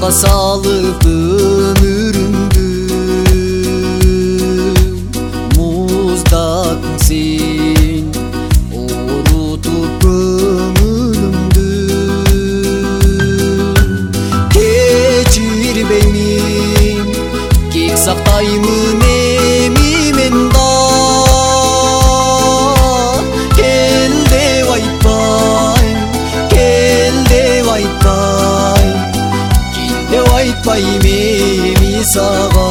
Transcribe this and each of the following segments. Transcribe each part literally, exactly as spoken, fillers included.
Oyunga salıp ömürümdü muzdattın sen, orutup köngülümdü. Kechir beni, kek saktayмын эми мен да. Кел деп айтпайм, кел деп айтпайм, кел деп айтпайм эми сага.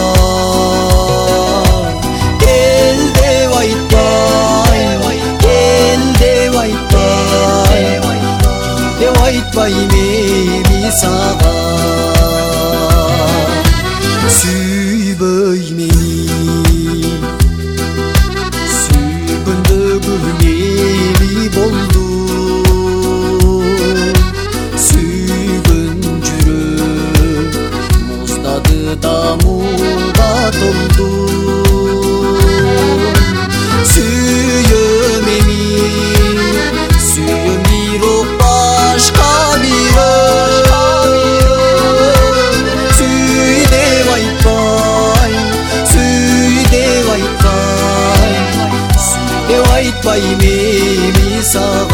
Кел деп айтпайм, кел деп айтпайм, кел деп айтпайм эми сага. Сүйбөй мени, сүйгөндөгү мени болду. Сүйгөн жүрөк муздады да мууга толду. Сүйөм эми, сүйөм бирок башка бирөө. Сүй деп айтпайм, сүй деп айтпайм, сүй деп айтпайм эми сага.